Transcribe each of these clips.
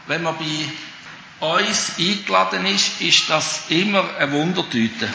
wenn man bei uns eingeladen ist, ist das immer eine Wundertüte.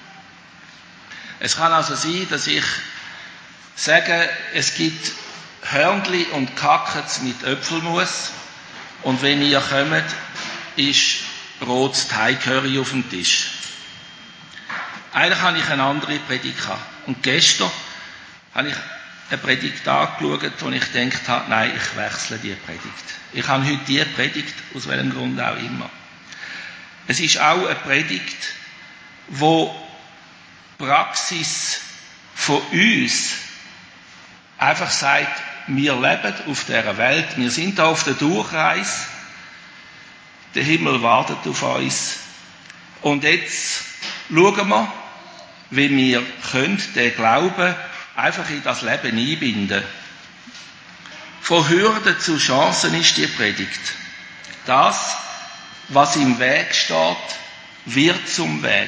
Es kann also sein, dass ich sage, es gibt Hörnli und Kackets mit Äpfelmus und wenn ihr kommt, ist rotes Teigcurry auf dem Tisch. Eigentlich habe ich eine andere Predigt gehabt. Und gestern habe ich eine Predigt angeschaut, wo ich gedacht habe, nein, ich wechsle die Predigt. Ich habe heute die Predigt, aus welchem Grund auch immer. Es ist auch eine Predigt, wo die Praxis von uns einfach sagt, wir leben auf dieser Welt, wir sind da auf der Durchreise, der Himmel wartet auf uns und jetzt schauen wir, wie wir den Glauben einfach in das Leben einbinden. Von Hürden zu Chancen ist die Predigt. Das, was im Weg steht, wird zum Weg.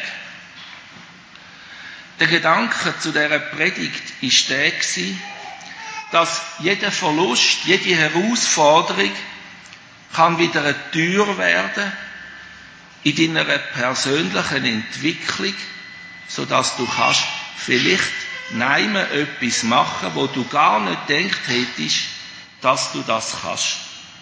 Der Gedanke zu dieser Predigt ist der gewesen, dass jeder Verlust, jede Herausforderung kann wieder eine Tür werden in deiner persönlichen Entwicklung, sodass du kannst vielleicht nehmen etwas machen, wo du gar nicht gedacht hättest, dass du das kannst.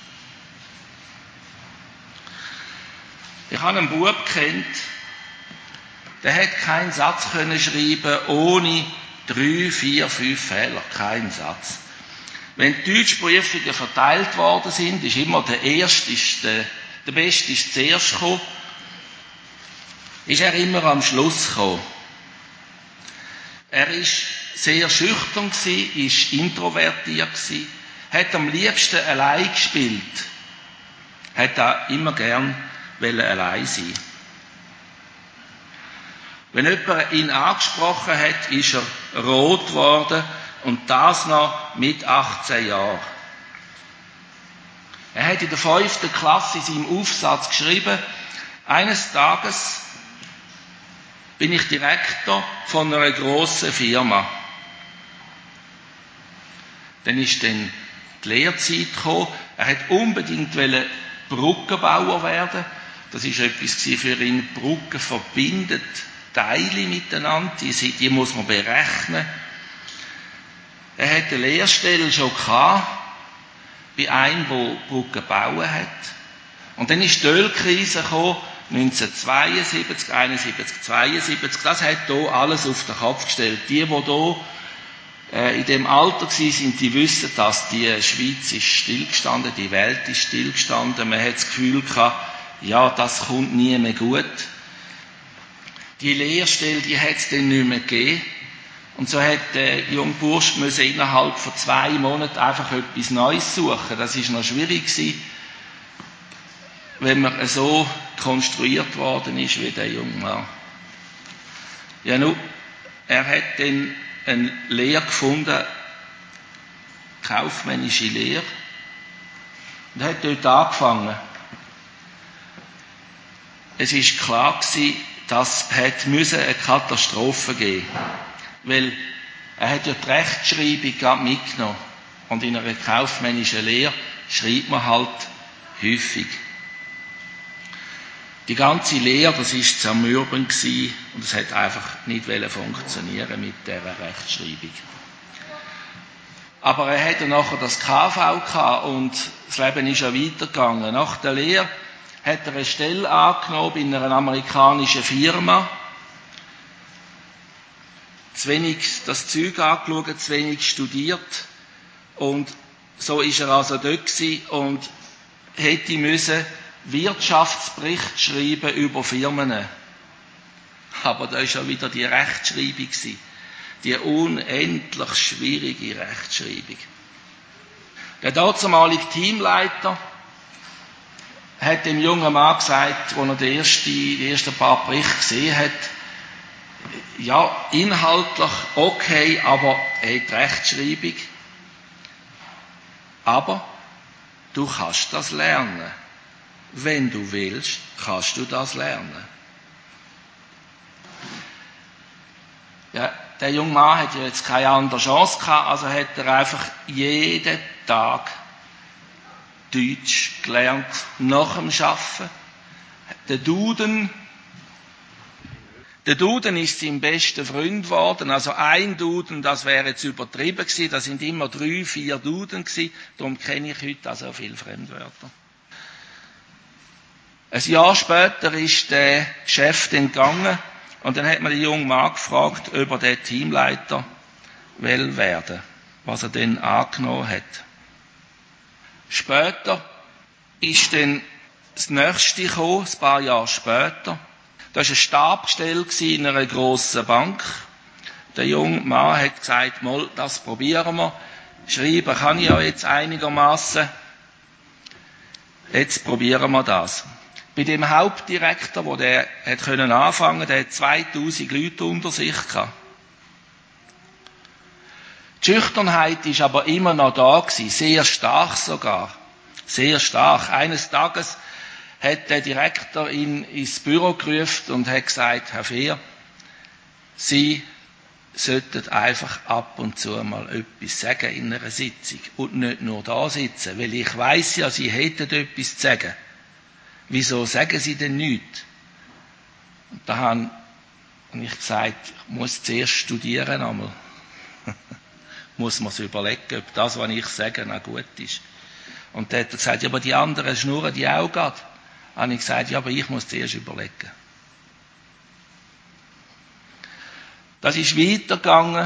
Ich habe einen Bub kennt, der hat keinen Satz können schreiben ohne 3, 4, 5 Fehler. Keinen Satz. Wenn die Deutschprüfungen verteilt worden sind, ist immer der Beste ist zuerst gekommen, ist er immer am Schluss gekommen. Er ist sehr schüchtern gewesen, ist introvertiert gewesen, hat am liebsten allein gespielt, hat auch immer gern allein sein. Wenn jemand ihn angesprochen hat, ist er rot geworden und das noch mit 18 Jahren. Er hat in der 5. Klasse in seinem Aufsatz geschrieben, eines Tages bin ich Direktor von einer grossen Firma. Dann ist die Lehrzeit gekommen. Er hat unbedingt Brückenbauer werden. Das ist etwas für ihn. Brücken verbindet Teile miteinander. Die muss man berechnen. Er hat eine Lehrstelle schon gehabt, bei einem, der Brücken bauen hat. Und dann ist die Ölkrise gekommen, 1972, 71, 72. Das hat hier alles auf den Kopf gestellt. Die hier in dem Alter waren, die wissen, dass die Schweiz ist stillgestanden, die Welt ist stillgestanden. Man hat das Gefühl gehabt, ja, das kommt nie mehr gut. Die Lehrstelle, die hat es dann nicht mehr gegeben. Und so hat der junge Bursch innerhalb von 2 Monaten einfach etwas Neues suchen. Das ist noch schwierig gewesen, wenn man so konstruiert worden ist wie der junge Mann. Ja, nun, er hat dann eine Lehre gefunden, kaufmännische Lehre, und hat dort angefangen. Es ist klar gewesen, dass es eine Katastrophe geben musste. Weil er hat ja die Rechtschreibung gerade mitgenommen. Und in einer kaufmännischen Lehre schreibt man halt häufig. Die ganze Lehre, das war zermürbend gewesen und es hat einfach nicht funktionieren mit dieser Rechtschreibung. Aber er hatte nachher das KV gehabt und das Leben ist ja weitergegangen. Nach der Lehre hat er eine Stelle angenommen in einer amerikanischen Firma. Zu wenig das Zeug angeschaut, zu wenig studiert. Und so ist er also dort gewesen und hätte müssen Wirtschaftsbericht schreiben über Firmen. Aber da ist ja wieder die Rechtschreibung gewesen. Die unendlich schwierige Rechtschreibung. Der damalige Teamleiter hat dem jungen Mann gesagt, als er die ersten paar Berichte gesehen hat, ja, inhaltlich okay, aber die Rechtschreibung. Aber du kannst das lernen. Wenn du willst, kannst du das lernen. Ja, der junge Mann hat ja jetzt keine andere Chance gehabt, also hat er einfach jeden Tag Deutsch gelernt nach dem Arbeiten. Der Duden ist sein bester Freund geworden. Also ein Duden, das wäre jetzt übertrieben gewesen. Das sind immer 3, 4 Duden gewesen. Darum kenne ich heute auch so viele Fremdwörter. Ein Jahr später ist der Chef dann gegangen und dann hat man den jungen Mann gefragt, ob er den Teamleiter werden will, was er dann angenommen hat. Später ist dann das Nächste gekommen, ein paar Jahre später. Da war eine Stabstelle in einer grossen Bank. Der junge Mann hat gesagt, mal, das probieren wir. Schreiben kann ich ja jetzt einigermaßen. Jetzt probieren wir das. Bei dem Hauptdirektor, der anfangen konnte, der hat 2000 Leute unter sich gehabt. Die Schüchternheit ist aber immer noch da gewesen, sehr stark sogar. Sehr stark. Eines Tages hat der Direktor ihn ins Büro gerufen und hat gesagt, Herr Fehr, Sie sollten einfach ab und zu mal etwas sagen in einer Sitzung und nicht nur da sitzen, weil ich weiss ja, Sie hätten etwas zu sagen. Wieso sagen Sie denn nichts? Und da habe ich gesagt, ich muss zuerst studieren einmal. Muss man sich überlegen, ob das, was ich sage, noch gut ist. Und dann hat er gesagt, ja, aber die anderen schnurren die auch gerade. Dann habe ich gesagt, ja, aber ich muss zuerst überlegen. Das ist weitergegangen.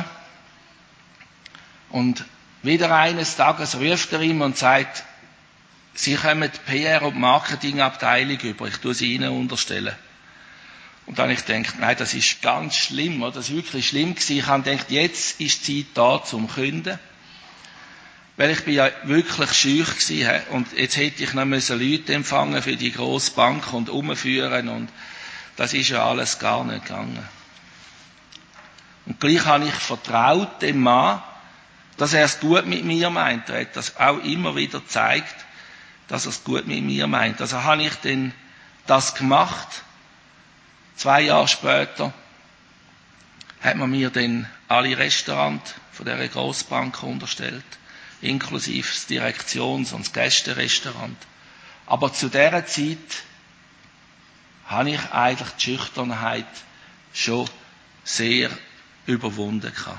Und wieder eines Tages ruft er ihm und sagt, Sie kommen die PR- und Marketingabteilung über, ich tue sie Ihnen unterstellen. Und dann habe ich gedacht, nein, das ist ganz schlimm, oder? Das ist wirklich schlimm gewesen. Ich habe gedacht, jetzt ist die Zeit da zum Künden. Weil ich bin ja wirklich schüch gewesen, und jetzt hätte ich noch Leute empfangen für die grosse Bank und umführen, und das ist ja alles gar nicht gegangen. Und gleich habe ich vertraut dem Mann, dass er es gut mit mir meint. Er hat das auch immer wieder gezeigt, dass er es gut mit mir meint. Also habe ich dann das gemacht. 2 Jahre später hat man mir dann alle Restaurants von dieser Grossbank unterstellt, inklusive das Direktions- und das Gästerestaurant. Aber zu dieser Zeit habe ich eigentlich die Schüchternheit schon sehr überwunden gehabt.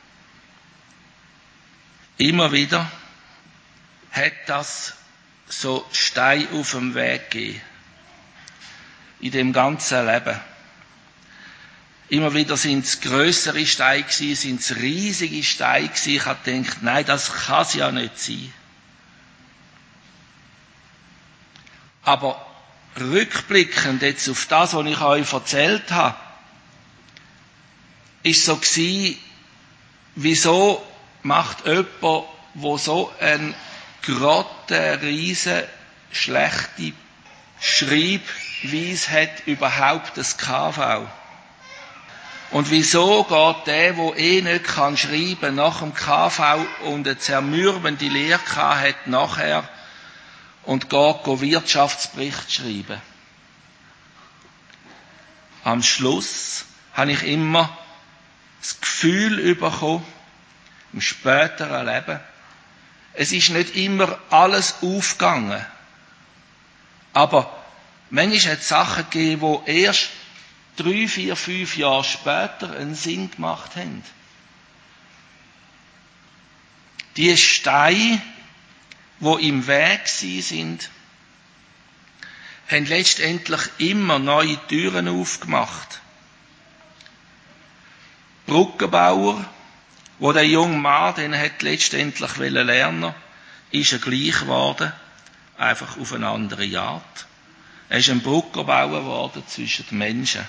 Immer wieder hat das so Steine auf dem Weg gegeben. In dem ganzen Leben. Immer wieder sind es grössere Steine gewesen, sind es riesige Steine gewesen. Ich habe gedacht, nein, das kann es ja nicht sein. Aber rückblickend jetzt auf das, was ich euch erzählt habe, ist so gewesen, wieso macht jemand, der so eine riesen schlechte Schreibweise hat, überhaupt das KV? Und wieso geht der nicht schreiben kann, nach dem KV und eine zermürbende Lehre hat nachher und geht Wirtschaftsbericht schreiben? Am Schluss habe ich immer das Gefühl bekommen, im späteren Leben, es ist nicht immer alles aufgegangen. Aber manchmal hat es Sachen gegeben, die erst 3, 4, 5 Jahre später einen Sinn gemacht haben. Die Steine, die im Weg sind, haben letztendlich immer neue Türen aufgemacht. Brückenbauer, wo der junge Mann den hat letztendlich lernen, ist er gleich geworden, einfach auf eine andere Art. Er ist ein Brückenbauer geworden zwischen den Menschen.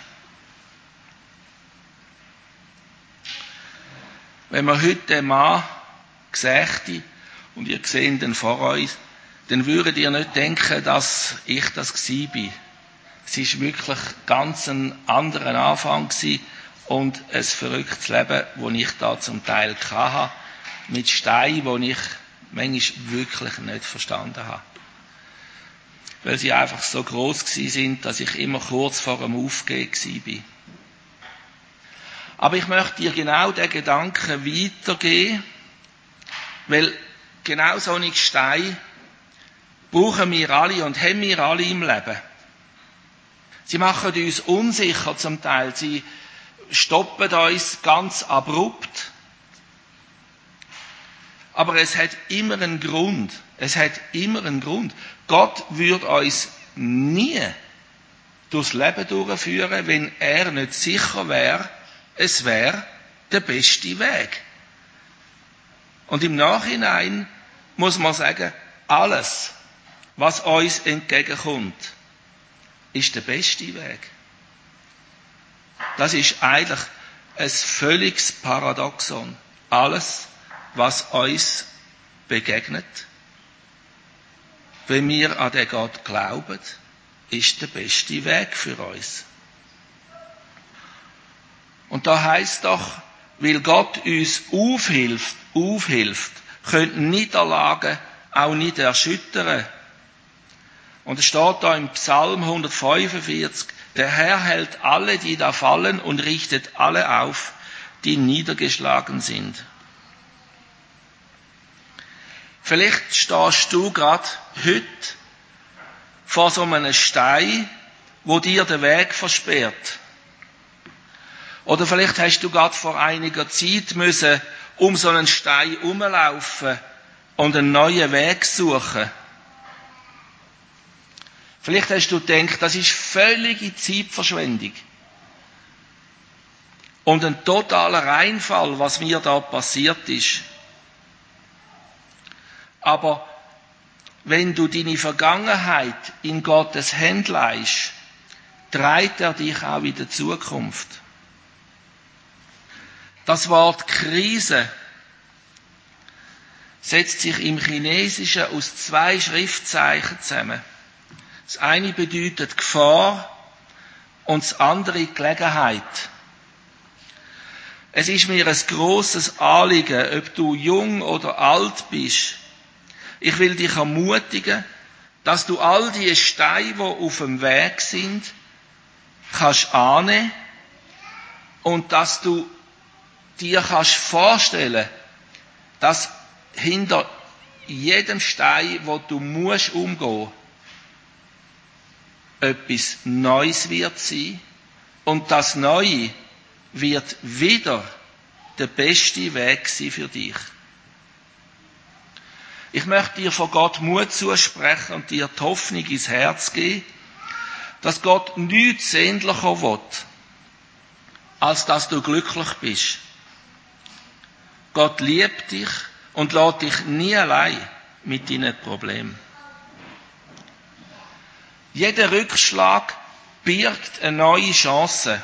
Wenn man heute den Mann sähe, und ihr seht ihn vor euch, dann würdet ihr nicht denken, dass ich das gewesen bin. Es ist wirklich ganz ein anderer Anfang gewesen und ein verrücktes Leben, das ich da zum Teil hatte, mit Steinen, die ich manchmal wirklich nicht verstanden habe. Weil sie einfach so gross gewesen sind, dass ich immer kurz vor dem Aufgehen war. Aber ich möchte dir genau den Gedanken weitergeben, weil genau so ein Stein brauchen wir alle und haben wir alle im Leben. Sie machen uns unsicher zum Teil. Sie stoppen uns ganz abrupt. Aber es hat immer einen Grund. Es hat immer einen Grund. Gott würde uns nie durchs Leben durchführen, wenn er nicht sicher wäre, es wäre der beste Weg. Und im Nachhinein muss man sagen, alles, was uns entgegenkommt, ist der beste Weg. Das ist eigentlich ein völliges Paradoxon. Alles, was uns begegnet, wenn wir an den Gott glauben, ist der beste Weg für uns. Und da heisst doch, weil Gott uns aufhilft, können Niederlagen auch nicht erschüttern. Und es steht da im Psalm 145, der Herr hält alle, die da fallen, und richtet alle auf, die niedergeschlagen sind. Vielleicht stehst du gerade heute vor so einem Stein, wo dir den Weg versperrt. Oder vielleicht hast du gerade vor einiger Zeit müssen um so einen Stein herumlaufen und einen neuen Weg suchen. Vielleicht hast du gedacht, das ist völlige Zeitverschwendung. Und ein totaler Reinfall, was mir da passiert ist. Aber wenn du deine Vergangenheit in Gottes Hände leihst, trägt er dich auch in der Zukunft. Das Wort Krise setzt sich im Chinesischen aus 2 Schriftzeichen zusammen. Das eine bedeutet Gefahr und das andere Gelegenheit. Es ist mir ein grosses Anliegen, ob du jung oder alt bist. Ich will dich ermutigen, dass du all die Steine, die auf dem Weg sind, kannst annehmen und dass du dir kannst vorstellen, dass hinter jedem Stein, wo du musst umgehen, etwas Neues wird sein und das Neue wird wieder der beste Weg sein für dich. Ich möchte dir von Gott Mut zusprechen und dir die Hoffnung ins Herz geben, dass Gott nichts sehnlicher will, als dass du glücklich bist. Gott liebt dich und lässt dich nie allein mit deinen Problemen. Jeder Rückschlag birgt eine neue Chance.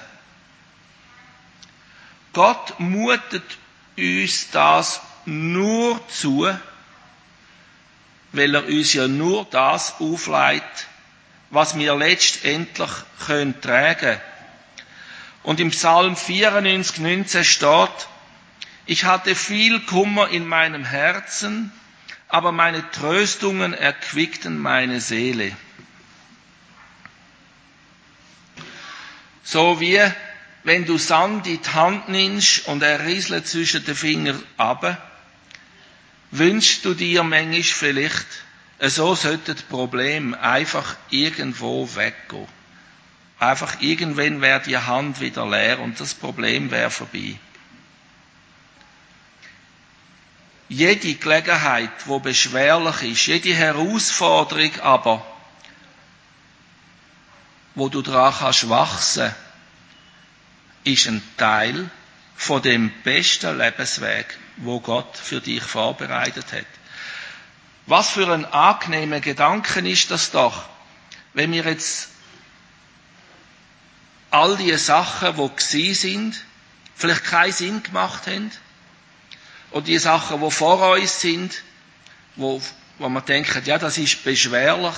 Gott mutet uns das nur zu, weil er uns ja nur das auflegt, was wir letztendlich tragen können. Und im Psalm 94,19 steht, ich hatte viel Kummer in meinem Herzen, aber meine Tröstungen erquickten meine Seele. So wie wenn du Sand in die Hand nimmst und er rieselt zwischen den Fingern ab, wünschst du dir manchmal vielleicht, so sollten die Probleme einfach irgendwo weggehen. Einfach irgendwann wäre die Hand wieder leer und das Problem wäre vorbei. Jede Gelegenheit, die beschwerlich ist, jede Herausforderung aber, wo du daran kannst wachsen, ist ein Teil von dem besten Lebensweg, wo Gott für dich vorbereitet hat. Was für ein angenehmer Gedanke ist das doch, wenn wir jetzt all die Sachen, die gewesen sind, vielleicht keinen Sinn gemacht haben, oder die Sachen, die vor uns sind, wo man denkt, ja, das ist beschwerlich.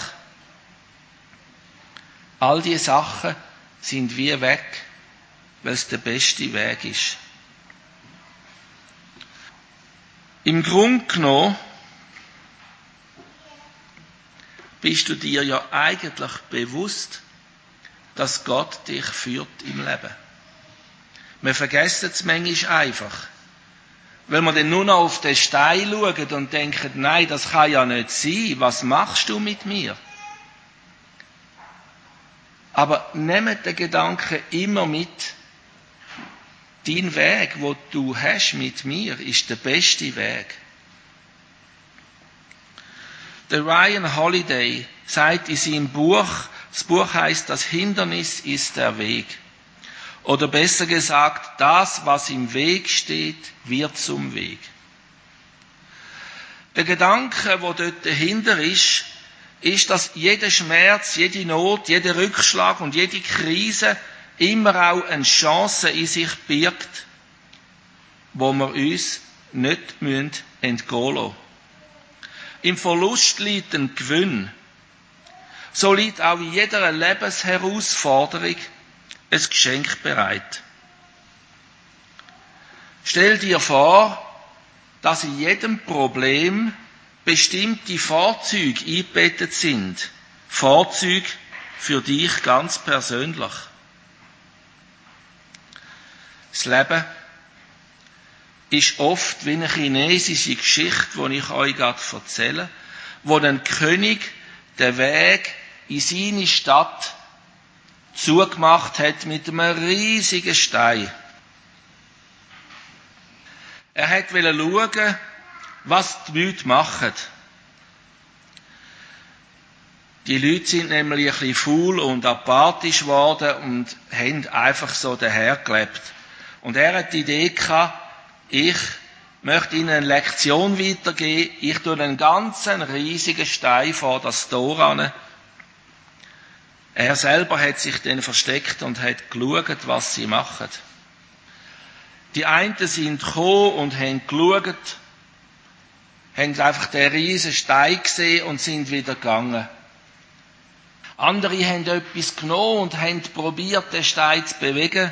All die Sachen sind wie weg, weil es der beste Weg ist. Im Grunde genommen bist du dir ja eigentlich bewusst, dass Gott dich führt im Leben. Wir vergessen es manchmal einfach. weil wir dann nur noch auf den Stein schauen und denken, nein, das kann ja nicht sein, was machst du mit mir? Aber nehmt den Gedanken immer mit. Dein Weg, wo du hast mit mir, ist der beste Weg. Der Ryan Holiday sagt in seinem Buch, das Buch heißt, das Hindernis ist der Weg. Oder besser gesagt, das, was im Weg steht, wird zum Weg. Der Gedanke, wo dort dahinter ist, dass jeder Schmerz, jede Not, jeder Rückschlag und jede Krise immer auch eine Chance in sich birgt, wo wir uns nicht entgehen lassen. Im Verlust liegt ein Gewinn. So liegt auch in jeder Lebensherausforderung ein Geschenk bereit. Stell dir vor, dass in jedem Problem bestimmte Vorzüge eingebettet sind. Vorzüge für dich ganz persönlich. Das Leben ist oft wie eine chinesische Geschichte, die ich euch gerade erzähle, wo ein König den Weg in seine Stadt zugemacht hat mit einem riesigen Stein. Er wollte schauen, was die Leute machen. Die Leute sind nämlich ein bisschen faul und apathisch geworden und haben einfach so dahergelebt. Und er hat die Idee gehabt, ich möchte ihnen eine Lektion weitergeben. Ich tue einen ganzen riesigen Stein vor das Tor an. Er selber hat sich dann versteckt und hat geschaut, was sie machen. Die einen sind gekommen und haben geschaut, haben einfach den riesigen Stein gesehen und sind wieder gegangen. Andere haben etwas genommen und haben probiert, den Stein zu bewegen.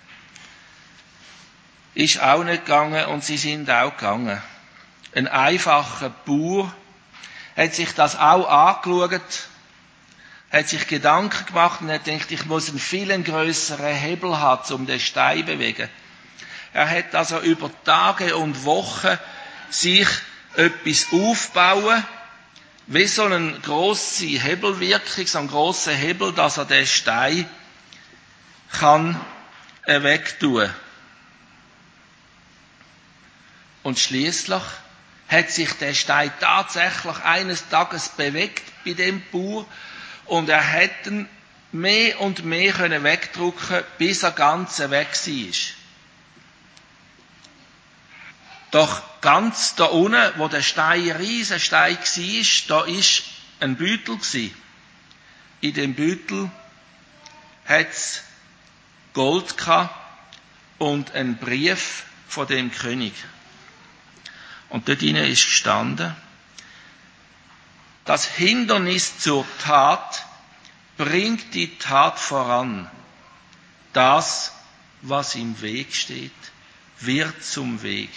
Ist auch nicht gegangen und sie sind auch gegangen. Ein einfacher Bauer hat sich das auch angeschaut, hat sich Gedanken gemacht und hat gedacht, ich muss einen viel grösseren Hebel haben, um den Stein zu bewegen. Er hat also über Tage und Wochen sich etwas aufbauen, wie so eine grosse Hebelwirkung, so einen grossen Hebel, dass er den Stein kann wegtun. Und schliesslich hat sich der Stein tatsächlich eines Tages bewegt bei dem Bauer und er hat ihn mehr und mehr wegdrücken, bis er ganz weg war. Doch ganz da unten, wo der Stein ein riesen Stein war, da war ein Beutel. In dem Beutel hat es Gold gehabt und einen Brief von dem König. Und dort drinnen ist gestanden, das Hindernis zur Tat bringt die Tat voran. Das, was im Weg steht, wird zum Weg.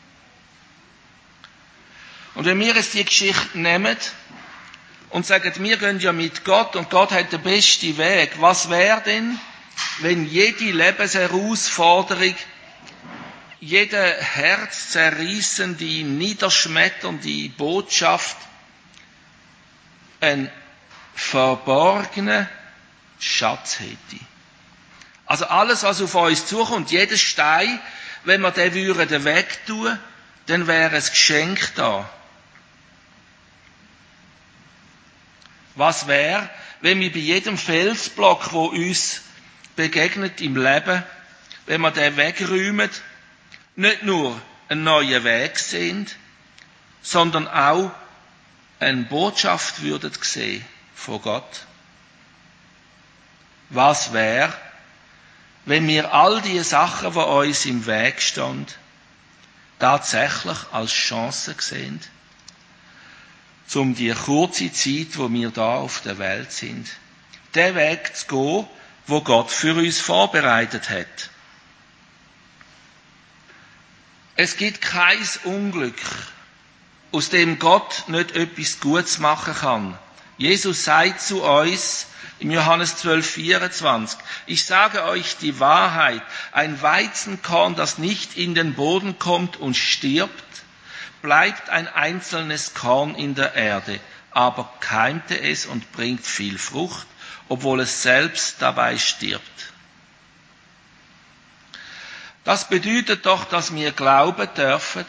Und wenn wir jetzt die Geschichte nehmen und sagen, wir gehen ja mit Gott und Gott hat den besten Weg, was wäre denn, wenn jede Lebensherausforderung, jede herzzerreissende, niederschmetternde Botschaft einen verborgenen Schatz hätte? Also alles, was auf uns zukommt, jeder Stein, wenn wir den wegtun, dann wäre ein Geschenk da. Was wäre, wenn wir bei jedem Felsblock, der uns begegnet im Leben, wenn wir den wegräumen, nicht nur einen neuen Weg sehen, sondern auch eine Botschaft würden sehen von Gott? Was wäre, wenn wir all die Sachen, die uns im Weg stehen, tatsächlich als Chance sehen, um die kurze Zeit, wo wir da auf der Welt sind, den Weg zu gehen, wo Gott für uns vorbereitet hat. Es gibt kein Unglück, aus dem Gott nicht etwas Gutes machen kann, Jesus sagt zu uns im Johannes 12,24, ich sage euch die Wahrheit, ein Weizenkorn, das nicht in den Boden kommt und stirbt, bleibt ein einzelnes Korn in der Erde, aber keimte es und bringt viel Frucht, obwohl es selbst dabei stirbt. Das bedeutet doch, dass wir glauben dürfen,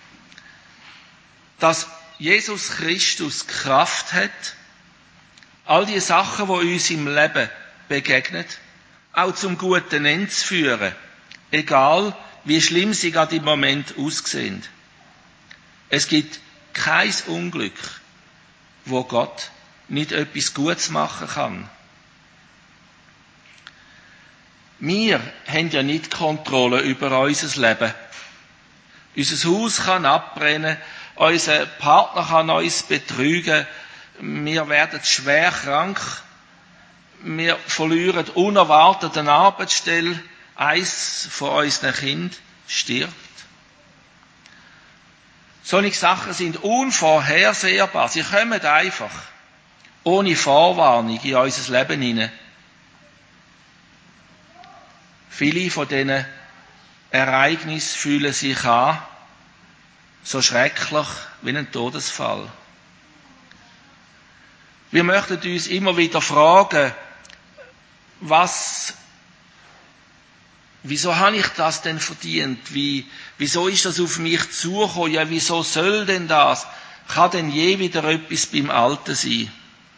dass Jesus Christus Kraft hat, all die Sachen, die uns im Leben begegnen, auch zum guten Ende zu führen, egal wie schlimm sie gerade im Moment aussehen. Es gibt kein Unglück, wo Gott nicht etwas Gutes machen kann. Wir haben ja nicht Kontrolle über unser Leben. Unser Haus kann abbrennen, unser Partner kann uns betrügen, wir werden schwer krank, wir verlieren unerwartet eine Arbeitsstelle, eins von unseren Kindern stirbt. Solche Sachen sind unvorhersehbar. Sie kommen einfach, ohne Vorwarnung, in unser Leben hinein. Viele von diesen Ereignissen fühlen sich an, so schrecklich wie ein Todesfall. Wir möchten uns immer wieder fragen, wieso habe ich das denn verdient? Wieso ist das auf mich zugekommen? Ja, wieso soll denn das? Kann denn je wieder etwas beim Alten sein?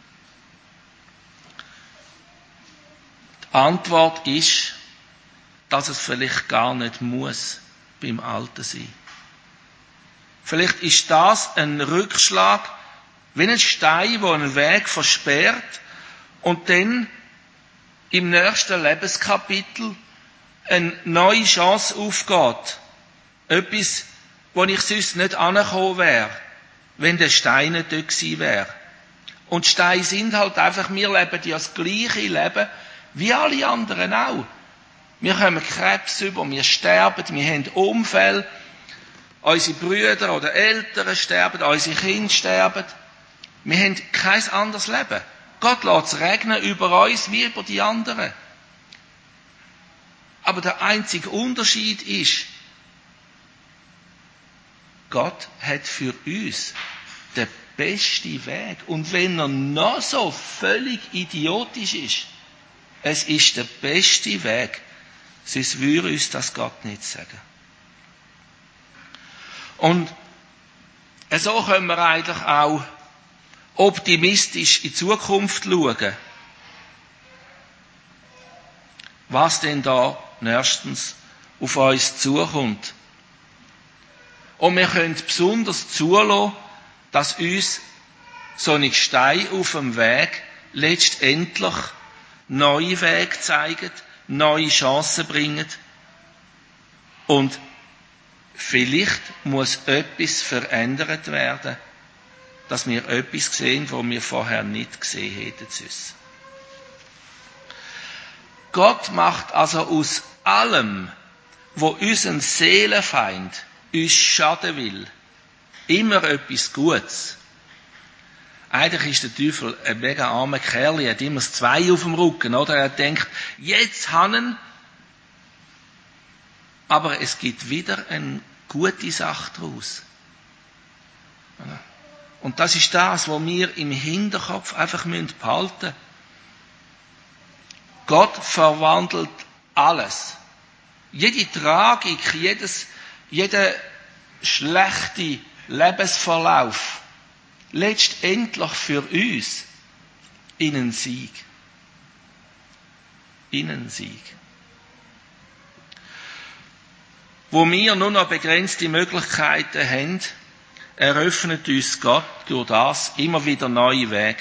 Die Antwort ist, dass es vielleicht gar nicht muss beim Alten sein. Vielleicht ist das ein Rückschlag, wie ein Stein, der einen Weg versperrt und dann im nächsten Lebenskapitel eine neue Chance aufgeht. Etwas, wo ich sonst nicht angekommen wäre, wenn der Stein nicht dort gewesen wäre. Und Steine sind halt einfach, wir leben ja das gleiche Leben wie alle anderen auch. Wir kommen Krebs über, wir sterben, wir haben Unfälle, unsere Brüder oder Eltern sterben, unsere Kinder sterben. Wir haben kein anderes Leben. Gott lässt es regnen über uns wie über die anderen. Aber der einzige Unterschied ist, Gott hat für uns den besten Weg. Und wenn er noch so völlig idiotisch ist, es ist der beste Weg. Sonst würde uns das Gott nicht sagen. Und so können wir eigentlich auch optimistisch in die Zukunft schauen. Was denn da nächstens auf uns zukommt. Und wir können besonders zulassen, dass uns so ein Stein auf dem Weg letztendlich neue Wege zeigen, neue Chancen bringen. Und vielleicht muss etwas verändert werden, dass wir etwas sehen, was wir vorher nicht gesehen hätten. Gott macht also aus allem, wo unseren Seelenfeind uns schaden will, immer etwas Gutes. Eigentlich ist der Teufel ein mega armer Kerl, er hat immer das Zwei auf dem Rücken, oder? Er denkt, jetzt haben, aber es gibt wieder eine gute Sache daraus. Und das ist das, was wir im Hinterkopf einfach behalten müssen. Gott verwandelt alles. Jede Tragik, jeder schlechte Lebensverlauf, letztendlich für uns in einen Sieg. In einen Sieg. Wo wir nur noch begrenzte Möglichkeiten haben, eröffnet uns Gott durch das immer wieder neue Wege.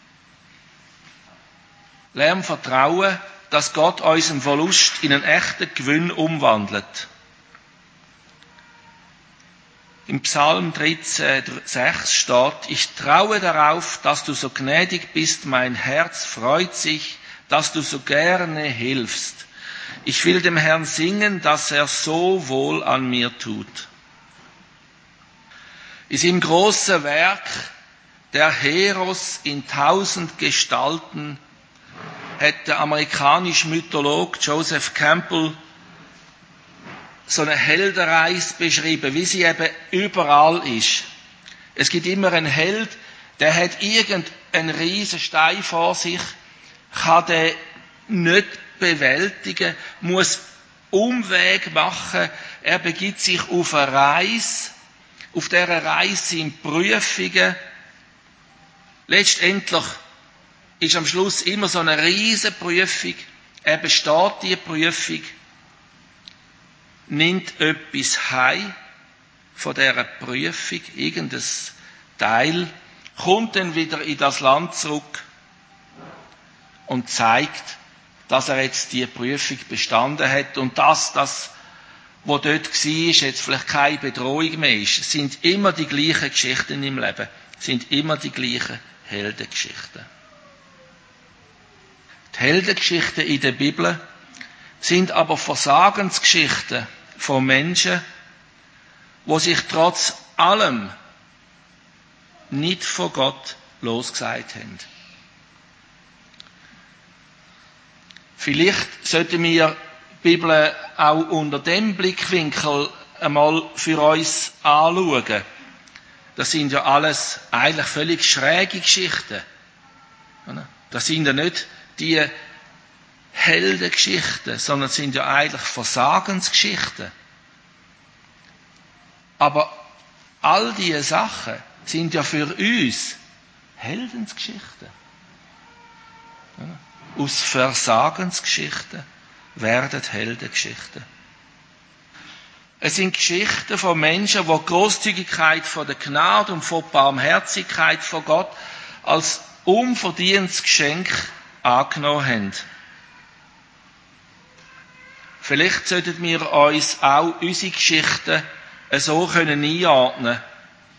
Lernen vertrauen, dass Gott unseren Verlust in einen echten Gewinn umwandelt. Im Psalm 13,6 steht, ich traue darauf, dass du so gnädig bist, mein Herz freut sich, dass du so gerne hilfst. Ich will dem Herrn singen, dass er so wohl an mir tut. In seinem grossen Werk Der Heros in 1000 Gestalten, hat der amerikanische Mythologe Joseph Campbell so eine Heldenreise beschrieben, wie sie eben überall ist. Es gibt immer einen Held, der hat irgendeinen riesen Stein vor sich, kann den nicht bewältigen, muss Umweg machen, er begibt sich auf eine Reise, auf dieser Reise sind Prüfungen. Letztendlich ist am Schluss immer so eine riesen Prüfung. Er besteht die Prüfung, nimmt etwas heim von dieser Prüfung, irgendein Teil, kommt dann wieder in das Land zurück und zeigt, dass er jetzt die Prüfung bestanden hat und dass das, was dort war, jetzt vielleicht keine Bedrohung mehr ist. Es sind immer die gleichen Geschichten im Leben, es sind immer die gleichen Heldengeschichten. Die Heldengeschichten in der Bibel sind aber Versagensgeschichten von Menschen, die sich trotz allem nicht von Gott losgesagt haben. Vielleicht sollten wir die Bibel auch unter dem Blickwinkel einmal für uns anschauen. Das sind ja alles eigentlich völlig schräge Geschichten. Das sind ja nicht die Heldengeschichten, sondern sind ja eigentlich Versagensgeschichten. Aber all diese Sachen sind ja für uns Heldensgeschichten. Aus Versagensgeschichten werden Heldengeschichten. Es sind Geschichten von Menschen, die die Grosszügigkeit von der Gnade und von der Barmherzigkeit von Gott als unverdientes Geschenk angenommen haben. Vielleicht sollten wir uns auch unsere Geschichten so einordnen können.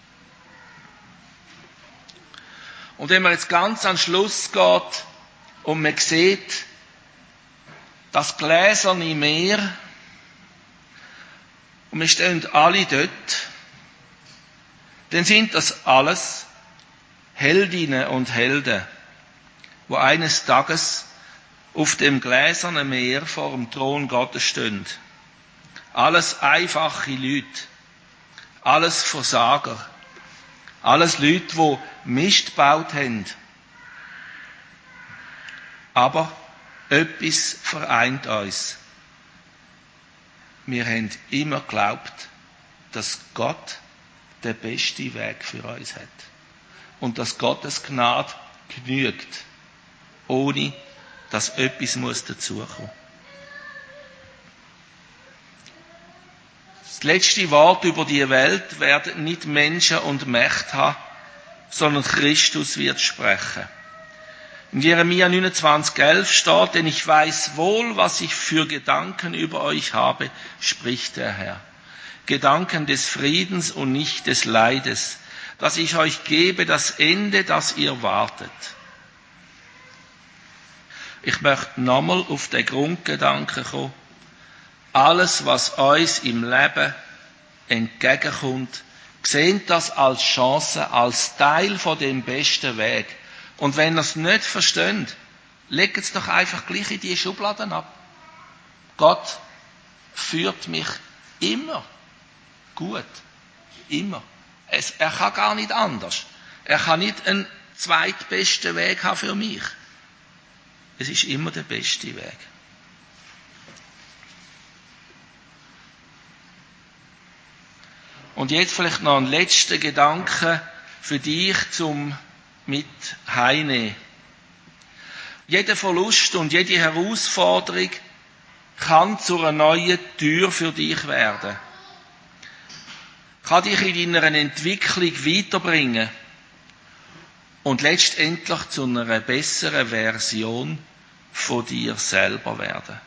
Und wenn man jetzt ganz an den Schluss geht und man sieht das gläserne Meer und wir stehen alle dort, dann sind das alles Heldinnen und Helden, die eines Tages auf dem gläsernen Meer vor dem Thron Gottes stehen. Alles einfache Leute, alles Versager, alles Leute, die Mist gebaut haben. Aber etwas vereint uns. Wir haben immer geglaubt, dass Gott den besten Weg für uns hat. Und dass Gottes Gnade genügt, ohne dass etwas dazukommen muss. Das letzte Wort über die Welt werden nicht Menschen und Mächte haben, sondern Christus wird sprechen. In Jeremia 29,11 steht, denn ich weiß wohl, was ich für Gedanken über euch habe, spricht der Herr. Gedanken des Friedens und nicht des Leides, dass ich euch gebe das Ende, das ihr wartet. Ich möchte nochmal auf den Grundgedanken kommen. Alles, was uns im Leben entgegenkommt, sehen das als Chance, als Teil von dem besten Weg. Und wenn ihr es nicht versteht, legt es doch einfach gleich in die Schubladen ab. Gott führt mich immer gut. Immer. Er kann gar nicht anders. Er kann nicht einen zweitbesten Weg haben für mich. Es ist immer der beste Weg. Und jetzt vielleicht noch ein letzter Gedanke für dich zum mit heimnehmen. Jeder Verlust und jede Herausforderung kann zu einer neuen Tür für dich werden. Kann dich in deiner Entwicklung weiterbringen und letztendlich zu einer besseren Version von dir selber werden.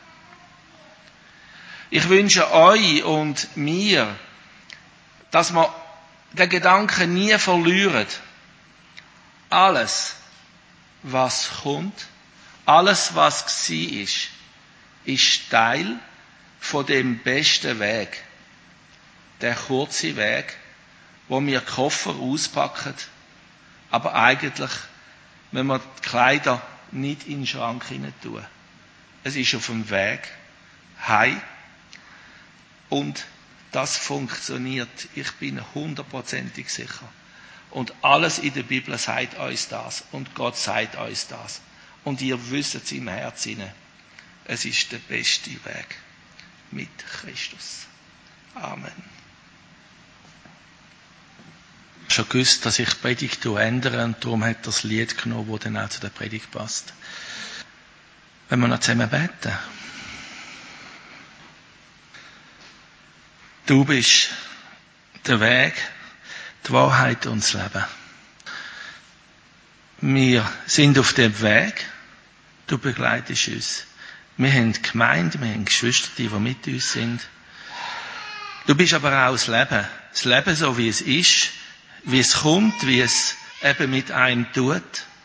Ich wünsche euch und mir, dass wir den Gedanken nie verlieren. Alles, was kommt, alles, was war, ist Teil von dem besten Weg. Der kurze Weg, wo wir Koffer auspacken Aber eigentlich müssen wir die Kleider nicht in den Schrank hinein tun. Es ist auf dem Weg heim. Und das funktioniert. Ich bin 100%ig sicher. Und alles in der Bibel sagt uns das. Und Gott sagt uns das. Und ihr wisst es im Herzen. Es ist der beste Weg mit Christus. Amen. Ich habe schon gewusst, dass ich die Predigt ändere und darum hat er das Lied genommen, das dann auch zu der Predigt passt. Wenn wir noch zusammen beten. Du bist der Weg, die Wahrheit und das Leben. Wir sind auf dem Weg. Du begleitest uns. Wir haben Gemeinde, wir haben Geschwister, die mit uns sind. Du bist aber auch das Leben. Das Leben so, wie es ist, wie es kommt, wie es eben mit einem tut.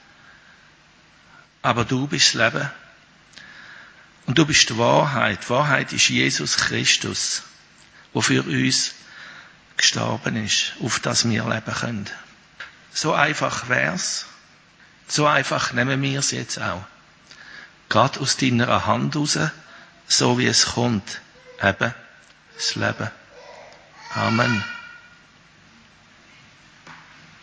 Aber du bist das Leben. Und du bist die Wahrheit. Die Wahrheit ist Jesus Christus, der für uns gestorben ist, auf das wir leben können. So einfach wär's. So einfach nehmen wir es jetzt auch. Gerade aus deiner Hand raus, so wie es kommt. Eben das Leben. Amen.